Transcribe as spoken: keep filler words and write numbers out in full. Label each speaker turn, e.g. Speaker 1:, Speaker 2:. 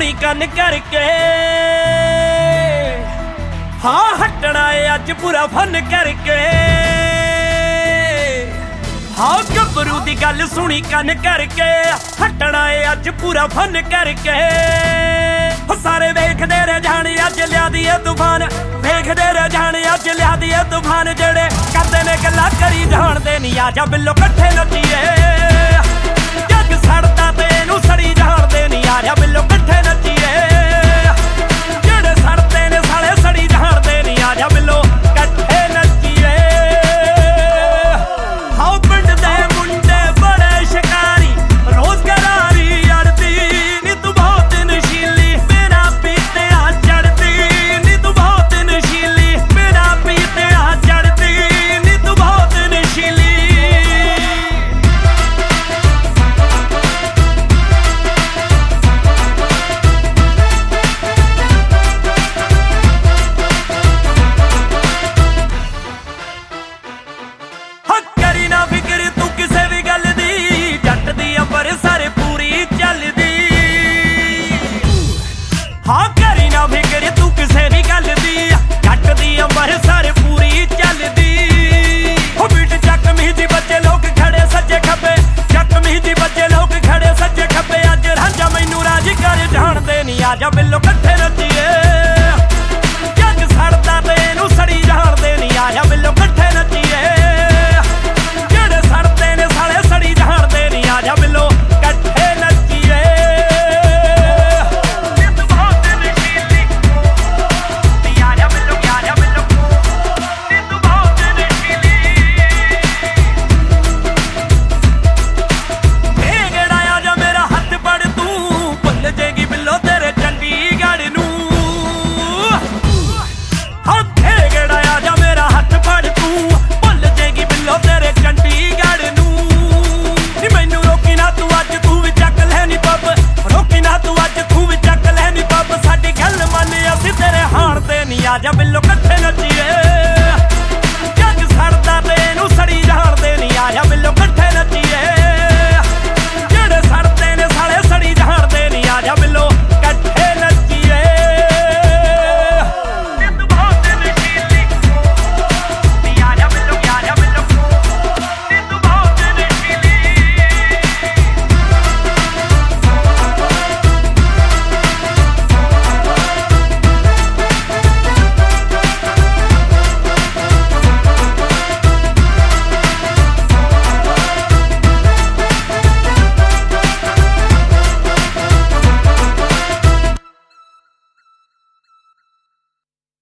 Speaker 1: सुनी कन करके हाँ हटना है अज पूरा फन करके हाँ गबरू दी गल सुनी कन करके हटना है अज पूरा फन करके सारे वेखदे रह जाने अज लिया दी तूफान वेखदे रह जाने अज लिया दी तूफान जेड़े करदे ने गल्लां करी जाणदे नी आजा बिल्लो कट्ठे नच्चीए जग सड़दा ते इनू सड़ी जाणदे नी आजा बिल्लो कट्ठे नच्चीए